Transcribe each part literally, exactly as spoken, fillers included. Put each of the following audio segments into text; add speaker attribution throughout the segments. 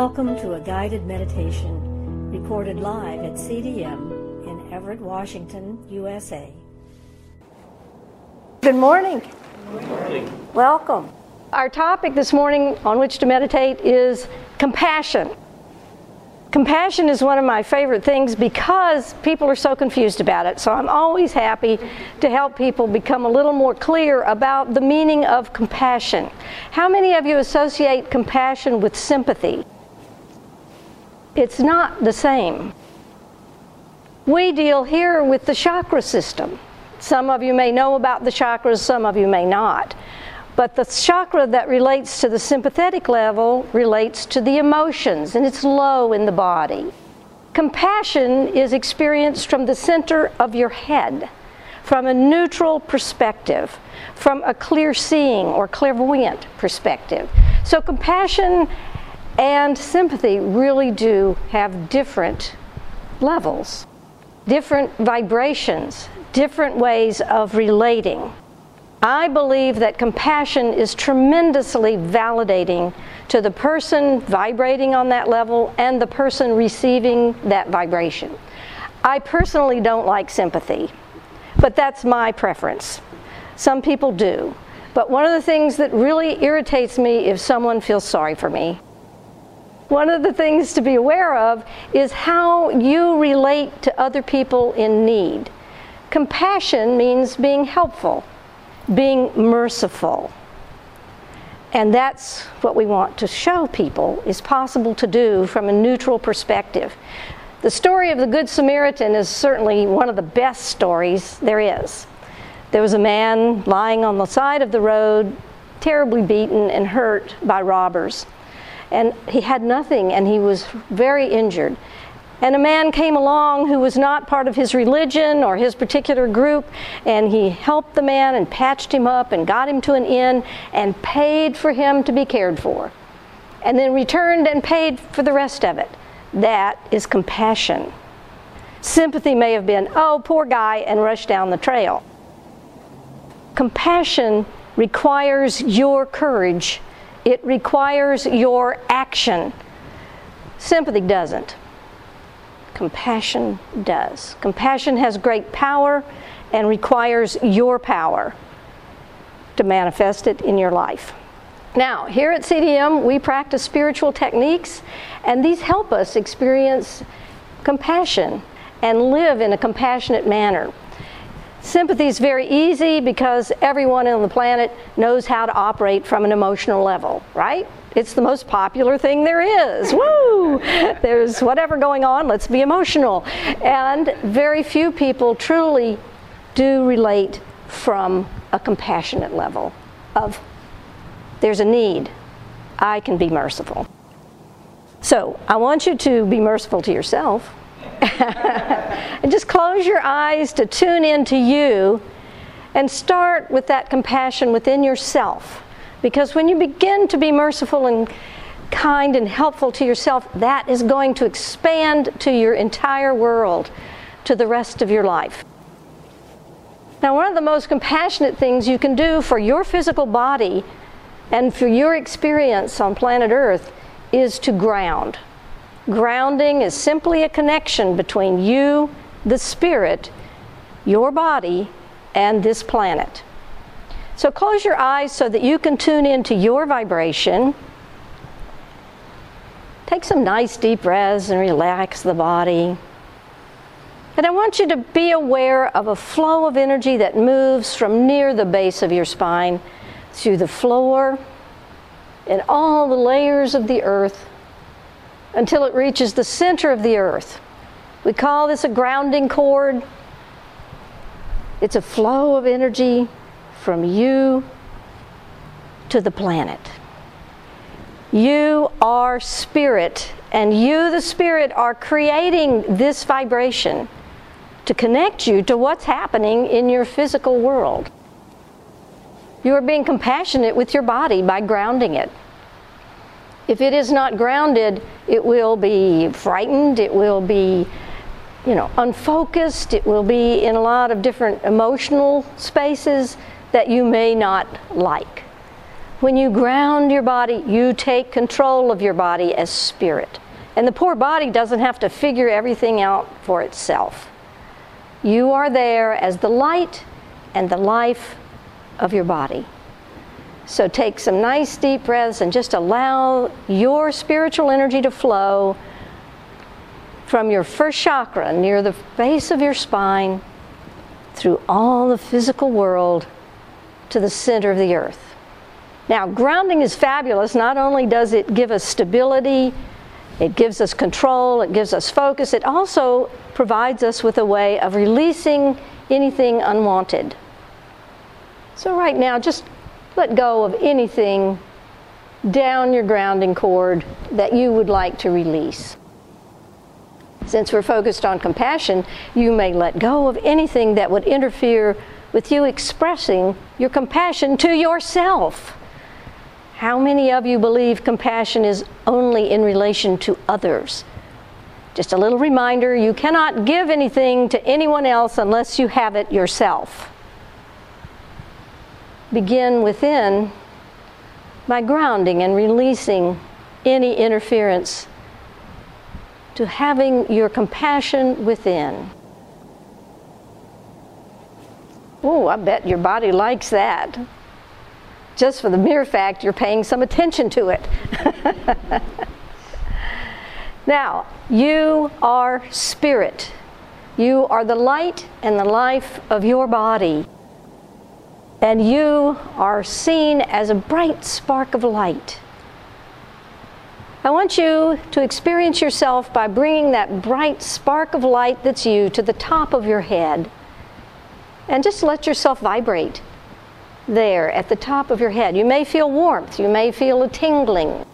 Speaker 1: Welcome to a guided meditation recorded live at C D M in Everett, Washington, U S A.
Speaker 2: Good morning.
Speaker 3: Good morning.
Speaker 2: Welcome. Our topic this morning on which to meditate is compassion. Compassion is one of my favorite things because people are so confused about it. So I'm always happy to help people become a little more clear about the meaning of compassion. How many of you associate compassion with sympathy? It's not the same. We deal here with the chakra system. Some of you may know about the chakras, some of you may not. But the chakra that relates to the sympathetic level relates to the emotions, and it's low in the body. Compassion is experienced from the center of your head, from a neutral perspective, from a clear-seeing or clairvoyant perspective. So compassion and sympathy really do have different levels, different vibrations, different ways of relating. I believe that compassion is tremendously validating to the person vibrating on that level and the person receiving that vibration. I personally don't like sympathy, but that's my preference. Some people do. But one of the things that really irritates me is someone feels sorry for me. One of the things to be aware of is how you relate to other people in need. Compassion means being helpful, being merciful. And that's what we want to show people is possible to do from a neutral perspective. The story of the Good Samaritan is certainly one of the best stories there is. There was a man lying on the side of the road, terribly beaten and hurt by robbers. And he had nothing, and he was very injured. And a man came along who was not part of his religion or his particular group, and he helped the man and patched him up and got him to an inn and paid for him to be cared for. And then returned and paid for the rest of it. That is compassion. Sympathy may have been, oh, poor guy, and rushed down the trail. Compassion requires your courage. It requires your action. Sympathy doesn't. Compassion does. Compassion has great power and requires your power to manifest it in your life. Now, here at C D M, we practice spiritual techniques, and these help us experience compassion and live in a compassionate manner. Sympathy is very easy because everyone on the planet knows how to operate from an emotional level, right? It's the most popular thing there is. Woo! There's whatever going on, let's be emotional. And very few people truly do relate from a compassionate level of, there's a need, I can be merciful. So, I want you to be merciful to yourself. And just close your eyes to tune into you and start with that compassion within yourself. Because when you begin to be merciful and kind and helpful to yourself, that is going to expand to your entire world, to the rest of your life. Now, one of the most compassionate things you can do for your physical body and for your experience on planet Earth is to ground. Grounding is simply a connection between you, the spirit, your body, and this planet. So close your eyes so that you can tune into your vibration. Take some nice deep breaths and relax the body. And I want you to be aware of a flow of energy that moves from near the base of your spine through the floor and all the layers of the earth until it reaches the center of the earth. We call this a grounding cord. It's a flow of energy from you to the planet. You are spirit, and you, the spirit, are creating this vibration to connect you to what's happening in your physical world. You are being compassionate with your body by grounding it. If it is not grounded, it will be frightened, it will be, you know, unfocused, it will be in a lot of different emotional spaces that you may not like. When you ground your body, you take control of your body as spirit. And the poor body doesn't have to figure everything out for itself. You are there as the light and the life of your body. So take some nice deep breaths and just allow your spiritual energy to flow from your first chakra near the base of your spine through all the physical world to the center of the earth. Now, grounding is fabulous. Not only does it give us stability, it gives us control, it gives us focus, it also provides us with a way of releasing anything unwanted. So right now, just let go of anything down your grounding cord that you would like to release. Since we're focused on compassion, you may let go of anything that would interfere with you expressing your compassion to yourself. How many of you believe compassion is only in relation to others? Just a little reminder, you cannot give anything to anyone else unless you have it yourself. Begin within by grounding and releasing any interference to having your compassion within. Oh, I bet your body likes that. Just for the mere fact you're paying some attention to it. Now, you are spirit. You are the light and the life of your body. And you are seen as a bright spark of light. I want you to experience yourself by bringing that bright spark of light that's you to the top of your head. And just let yourself vibrate there at the top of your head. You may feel warmth. You may feel a tingling.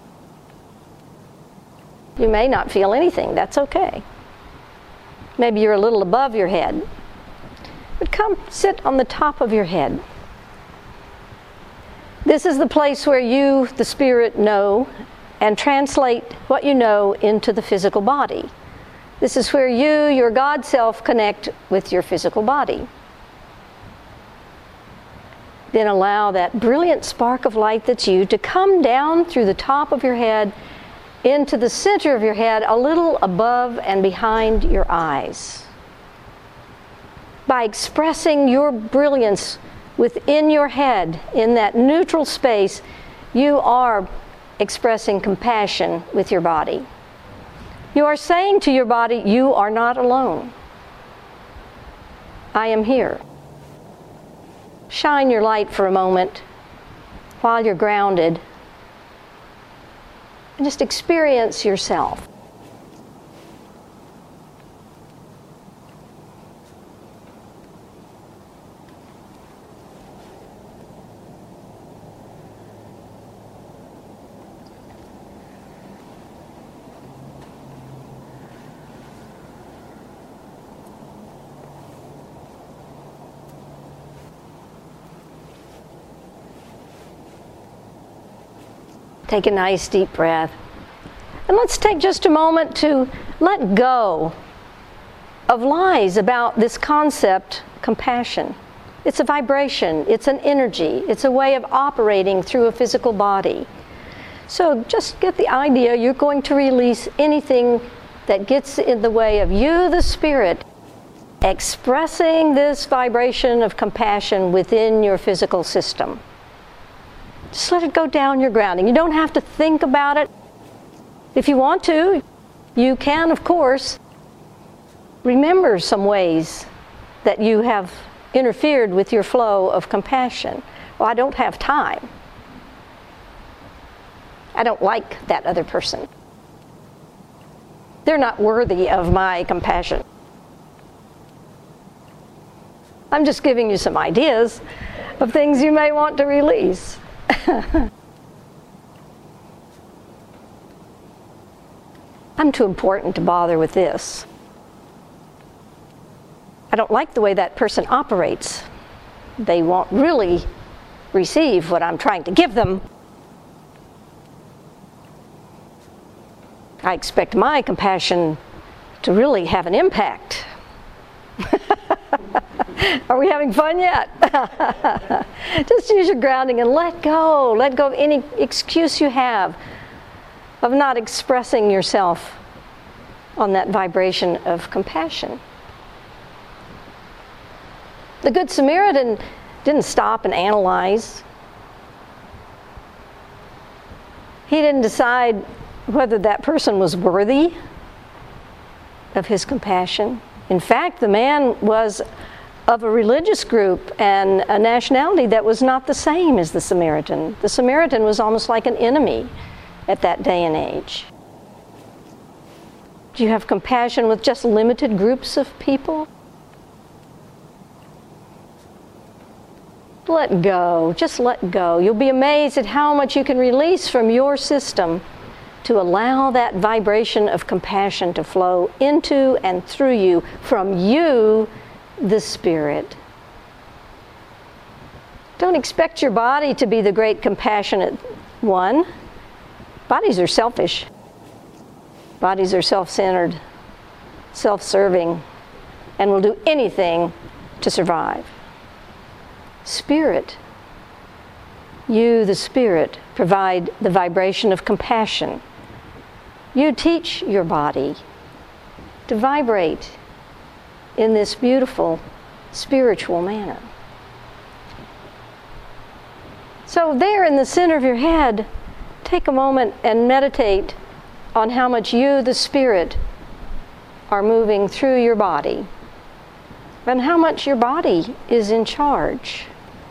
Speaker 2: You may not feel anything. That's okay. Maybe you're a little above your head. But come sit on the top of your head. This is the place where you, the spirit, know and translate what you know into the physical body. This is where you, your God self, connect with your physical body. Then allow that brilliant spark of light that's you to come down through the top of your head into the center of your head, a little above and behind your eyes. By expressing your brilliance within your head, in that neutral space, you are expressing compassion with your body. You are saying to your body, you are not alone. I am here. Shine your light for a moment while you're grounded and just experience yourself. Take a nice deep breath. And let's take just a moment to let go of lies about this concept, compassion. It's a vibration, it's an energy, it's a way of operating through a physical body. So just get the idea you're going to release anything that gets in the way of you, the spirit, expressing this vibration of compassion within your physical system. Just let it go down your grounding. You don't have to think about it. If you want to, you can, of course, remember some ways that you have interfered with your flow of compassion. Well, I don't have time. I don't like that other person. They're not worthy of my compassion. I'm just giving you some ideas of things you may want to release. I'm too important to bother with this. I don't like the way that person operates. They won't really receive what I'm trying to give them. I expect my compassion to really have an impact. Are we having fun yet? Just use your grounding and let go. Let go of any excuse you have of not expressing yourself on that vibration of compassion. The Good Samaritan didn't stop and analyze. He didn't decide whether that person was worthy of his compassion. In fact, the man was of a religious group and a nationality that was not the same as the Samaritan. The Samaritan was almost like an enemy at that day and age. Do you have compassion with just limited groups of people? Let go. Just let go. You'll be amazed at how much you can release from your system to allow that vibration of compassion to flow into and through you, from you, the Spirit. Don't expect your body to be the great compassionate one. Bodies are selfish. Bodies are self-centered, self-serving, and will do anything to survive. Spirit, you, the Spirit, provide the vibration of compassion. You teach your body to vibrate in this beautiful spiritual manner. So there in the center of your head, take a moment and meditate on how much you, the Spirit, are moving through your body and how much your body is in charge.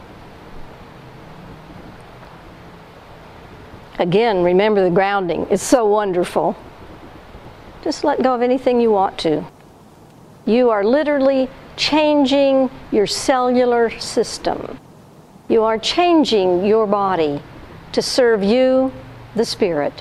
Speaker 2: Again, remember the grounding. It's so wonderful. Just let go of anything you want to. You are literally changing your cellular system. You are changing your body to serve you, the Spirit.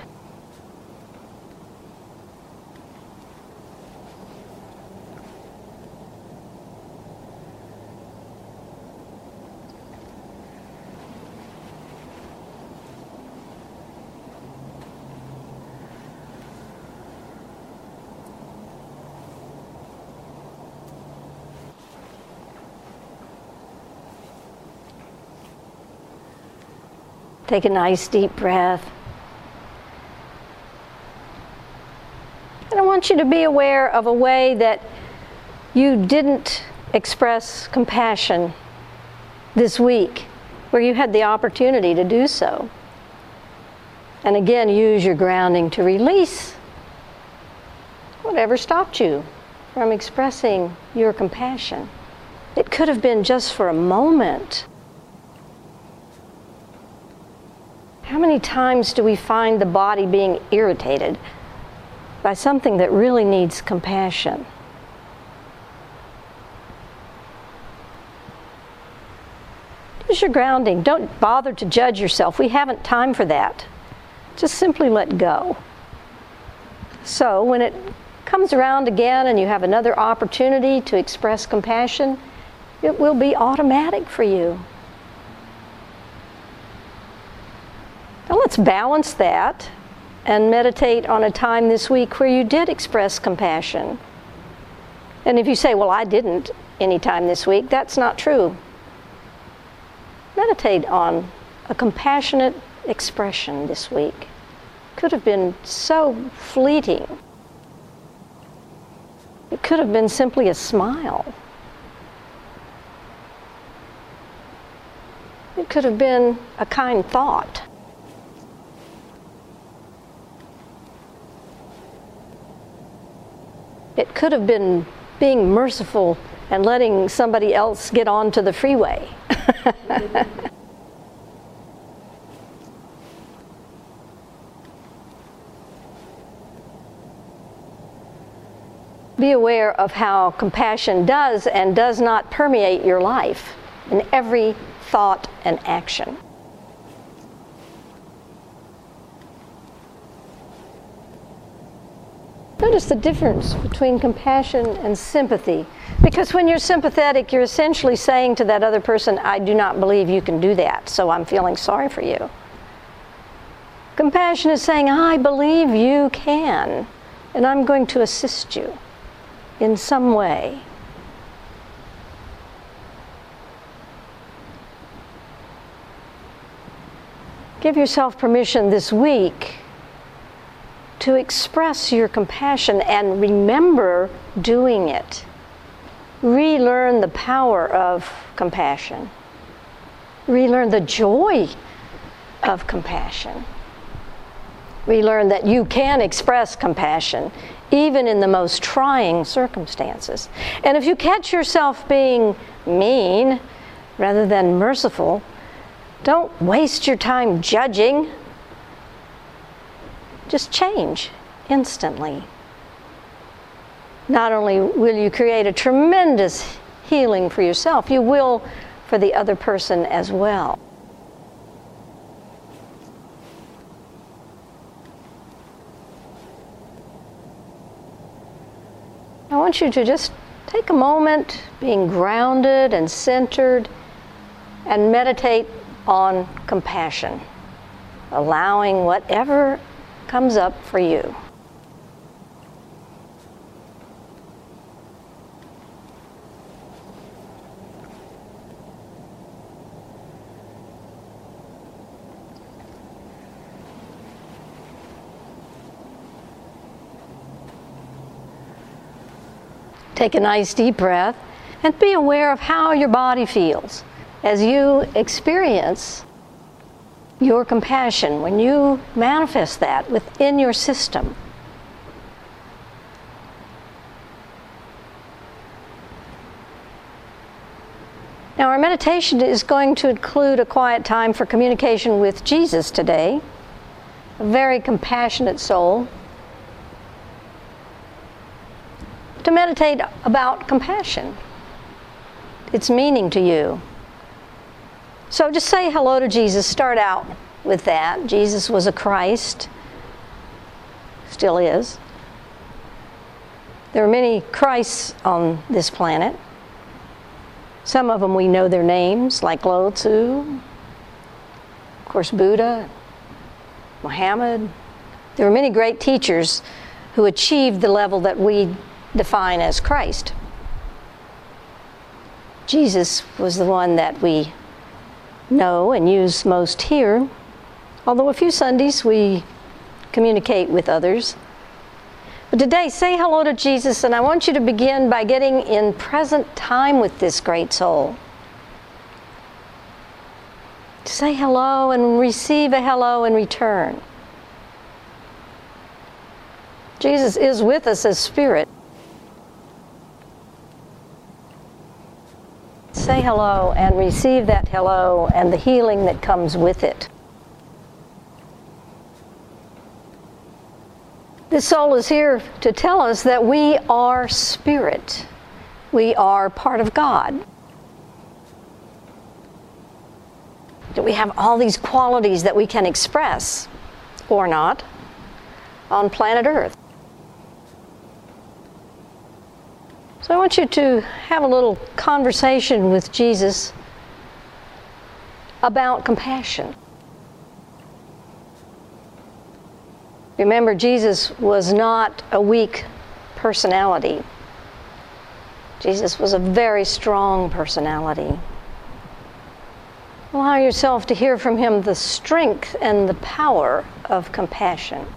Speaker 2: Take a nice deep breath. And I want you to be aware of a way that you didn't express compassion this week, where you had the opportunity to do so. And again, use your grounding to release whatever stopped you from expressing your compassion. It could have been just for a moment. How many times do we find the body being irritated by something that really needs compassion? Use your grounding. Don't bother to judge yourself. We haven't time for that. Just simply let go. So when it comes around again and you have another opportunity to express compassion, it will be automatic for you. Now let's balance that and meditate on a time this week where you did express compassion. And if you say, well, I didn't any time this week, that's not true. Meditate on a compassionate expression this week. Could have been so fleeting. It could have been simply a smile. It could have been a kind thought. It could have been being merciful and letting somebody else get onto the freeway. Be aware of how compassion does and does not permeate your life in every thought and action. Notice the difference between compassion and sympathy. Because when you're sympathetic, you're essentially saying to that other person, I do not believe you can do that, so I'm feeling sorry for you. Compassion is saying, I believe you can, and I'm going to assist you in some way. give yourself permission this week to express your compassion and remember doing it. Relearn the power of compassion. Relearn the joy of compassion. Relearn that you can express compassion even in the most trying circumstances. And if you catch yourself being mean rather than merciful, don't waste your time judging. Just change instantly. Not only will you create a tremendous healing for yourself, you will for the other person as well. I want you to just take a moment, being grounded and centered, and meditate on compassion, allowing whatever comes up for you. Take a nice deep breath and be aware of how your body feels as you experience your compassion, when you manifest that within your system. Now, our meditation is going to include a quiet time for communication with Jesus today, a very compassionate soul, to meditate about compassion, its meaning to you. So just say hello to Jesus. Start out with that. Jesus was a Christ, still is. There are many Christs on this planet. Some of them we know their names, like Lao Tzu, of course Buddha, Muhammad. There are many great teachers who achieved the level that we define as Christ. Jesus was the one that we know and use most here, although a few Sundays we communicate with others. But today, say hello to Jesus, and I want you to begin by getting in present time with this great soul. Say hello and receive a hello in return. Jesus is with us as spirit. Say hello and receive that hello and the healing that comes with it. This soul is here to tell us that we are spirit. We are part of God. That we have all these qualities that we can express, or not, on planet Earth. So I want you to have a little conversation with Jesus about compassion. Remember, Jesus was not a weak personality. Jesus was a very strong personality. Allow yourself to hear from him the strength and the power of compassion.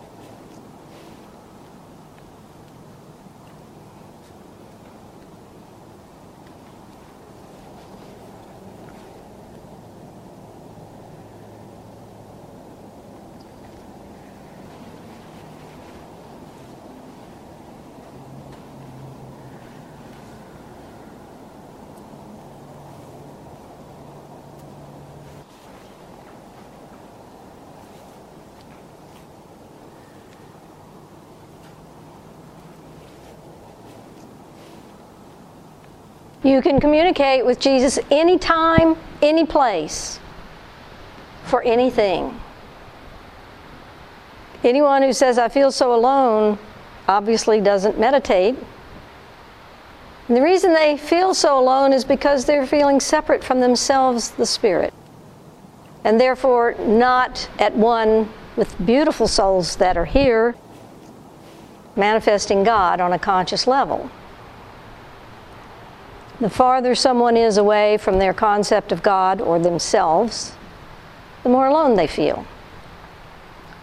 Speaker 2: You can communicate with Jesus anytime, any place, for anything. Anyone who says, I feel so alone, obviously doesn't meditate. And the reason they feel so alone is because they're feeling separate from themselves, the Spirit, and therefore not at one with beautiful souls that are here, manifesting God on a conscious level. The farther someone is away from their concept of God or themselves, the more alone they feel.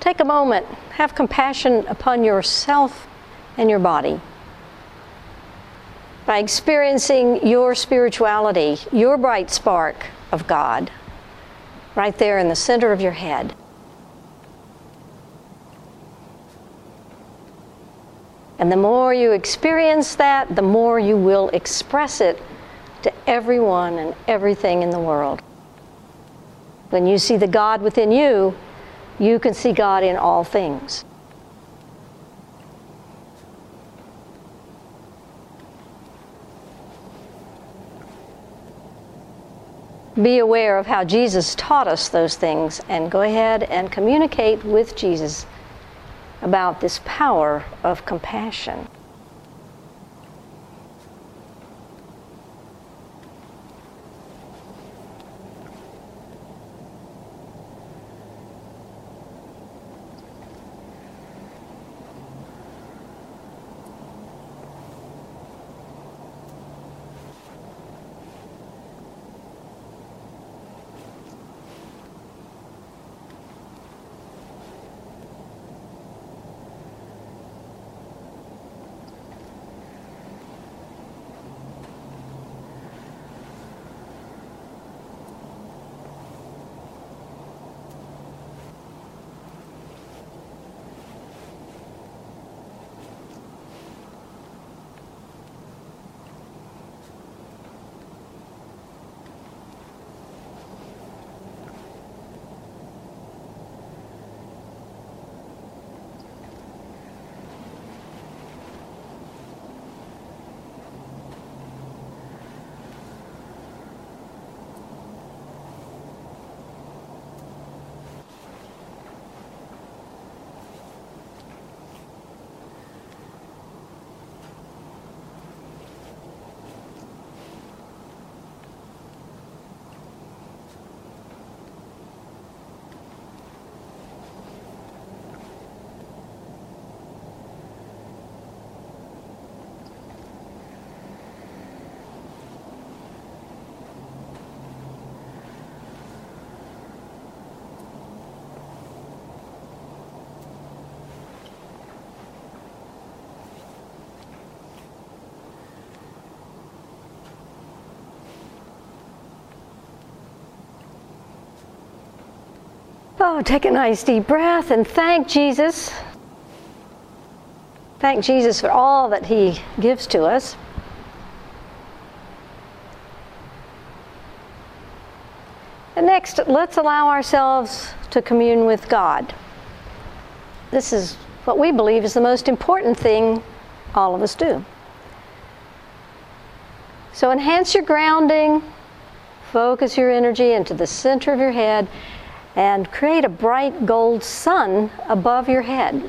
Speaker 2: take a moment, have compassion upon yourself and your body. By experiencing your spirituality, your bright spark of God, right there in the center of your head. And the more you experience that, the more you will express it to everyone and everything in the world. When you see the God within you, you can see God in all things. Be aware of how Jesus taught us those things, and go ahead and communicate with Jesus about this power of compassion. Oh, take a nice deep breath and thank Jesus. Thank Jesus for all that He gives to us. And next, let's allow ourselves to commune with God. This is what we believe is the most important thing all of us do. So enhance your grounding, focus your energy into the center of your head, and create a bright gold sun above your head.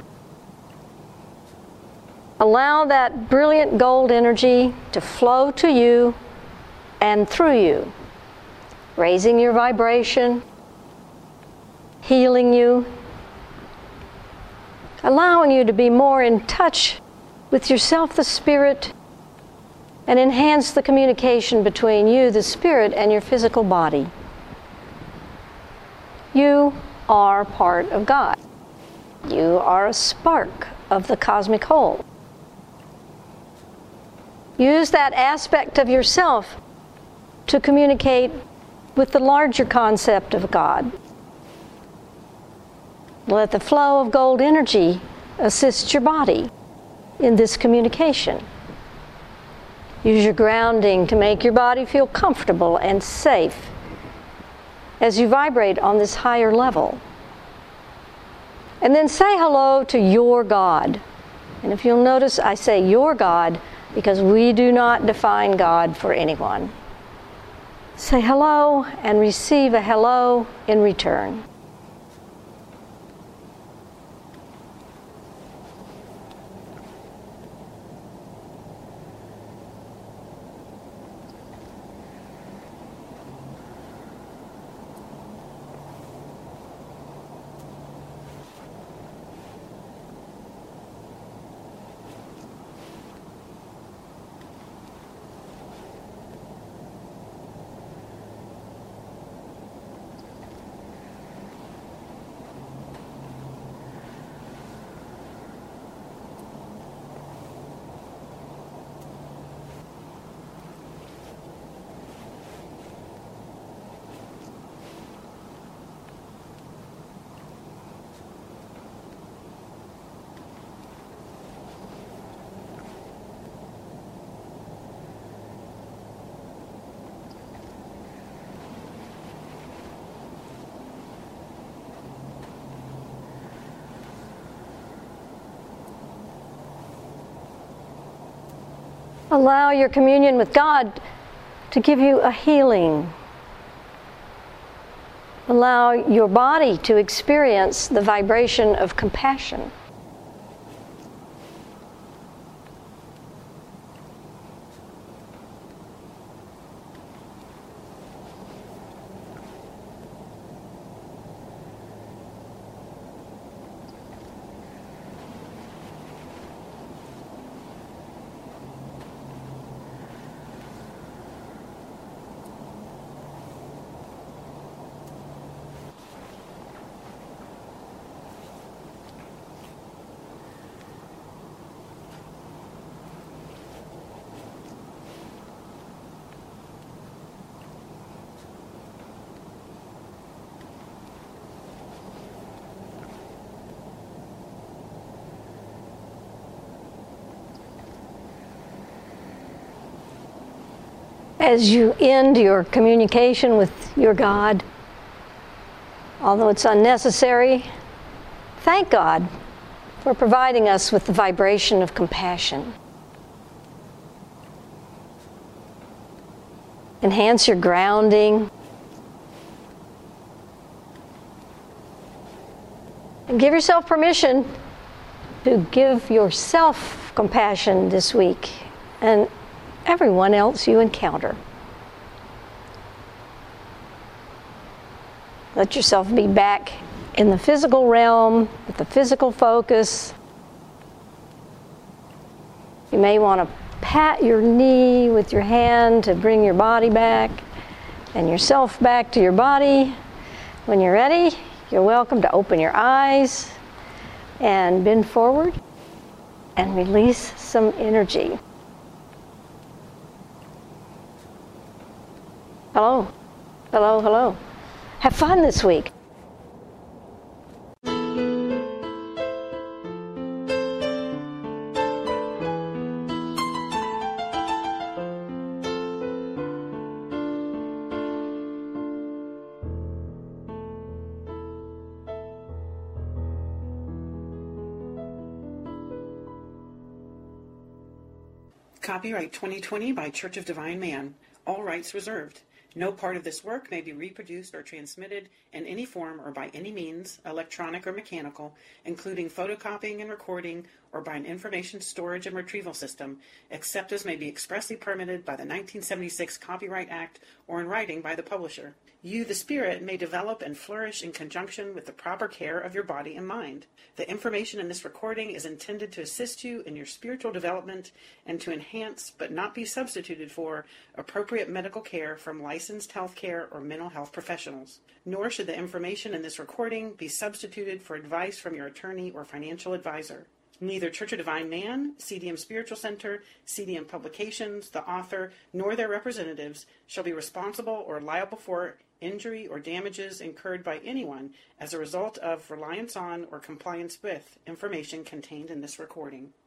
Speaker 2: Allow that brilliant gold energy to flow to you and through you, raising your vibration, healing you, allowing you to be more in touch with yourself, the Spirit, and enhance the communication between you, the Spirit, and your physical body. You are part of God. You are a spark of the cosmic whole. Use that aspect of yourself to communicate with the larger concept of God. Let the flow of gold energy assist your body in this communication. Use your grounding to make your body feel comfortable and safe as you vibrate on this higher level. And then say hello to your God. And if you'll notice, I say your God because we do not define God for anyone. Say hello and receive a hello in return. Allow your communion with God to give you a healing. Allow your body to experience the vibration of compassion. As you end your communication with your God, although it's unnecessary, thank God for providing us with the vibration of compassion. Enhance your grounding. And give yourself permission to give yourself compassion this week and everyone else you encounter. Let yourself be back in the physical realm with the physical focus. You may want to pat your knee with your hand to bring your body back and yourself back to your body. When you're ready, you're welcome to open your eyes and bend forward and release some energy. Hello, hello, hello. Have fun this week.
Speaker 3: Copyright twenty twenty by Church of Divine Man. All rights reserved. No part of this work may be reproduced or transmitted in any form or by any means, electronic or mechanical, including photocopying and recording, or by an information storage and retrieval system, except as may be expressly permitted by the nineteen seventy-six Copyright Act or in writing by the publisher. You, the spirit, may develop and flourish in conjunction with the proper care of your body and mind. The information in this recording is intended to assist you in your spiritual development and to enhance, but not be substituted for, appropriate medical care from licensed healthcare or mental health professionals. Nor should the information in this recording be substituted for advice from your attorney or financial advisor. Neither Church of Divine Man, C D M Spiritual Center, C D M Publications, the author, nor their representatives shall be responsible or liable for injury or damages incurred by anyone as a result of reliance on or compliance with information contained in this recording.